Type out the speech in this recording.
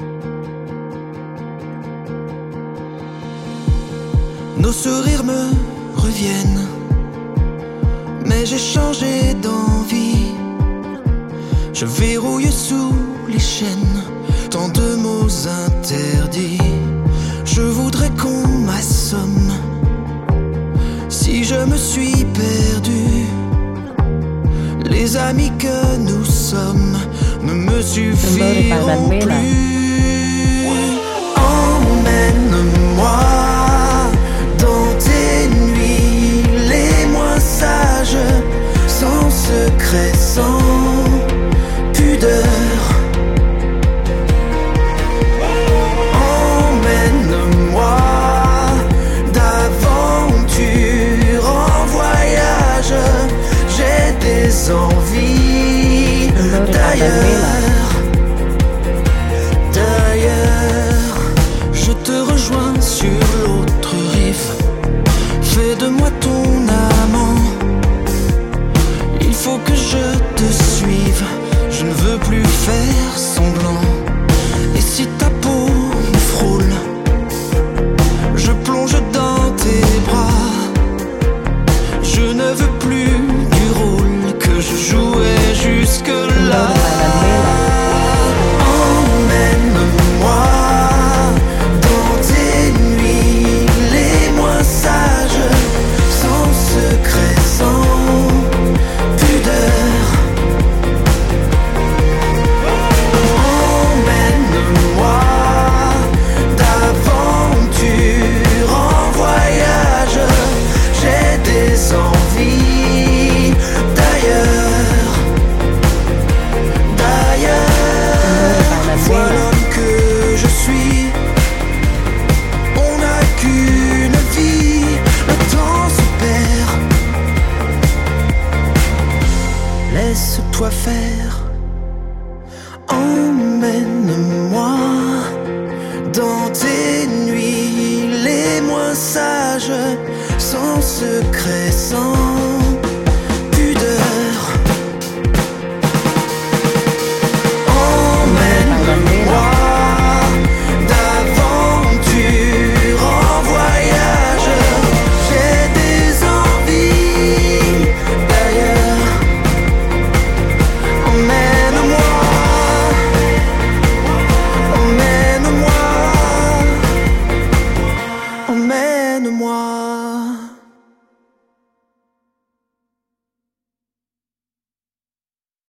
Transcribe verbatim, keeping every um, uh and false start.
Nos sourires me reviennent, mais j'ai changé d'envie. Je verrouille sous les chaînes tant de mots interdits. Je voudrais qu'on m'assomme si je me suis perdu. Les amis que nous sommes ne me suffiront plus. Emmène-moi dans tes nuits les moins sages, sans secret, sans pudeur. Emmène-moi d'aventure en voyage. J'ai des envies d'ailleurs, d'ailleurs. Je te rejoins sur l'autre rive. Fais de moi ton amant. Il faut que je te suive. Je ne veux plus faire semblant. Et si ta peau me frôle, je plonge dans tes bras. Je ne veux plus du rôle que je jouais jusque-là. Emmène-moi dans tes nuits les moins sages, sans secret, sans pudeur. Emmène-moi d'aventure en voyage. J'ai des envies d'ailleurs, d'ailleurs. Voilà l'homme que je suis. On n'a qu'une vie, le temps se perd. Laisse-toi faire. Emmène-moi dans tes nuits les moins sages, sans secret,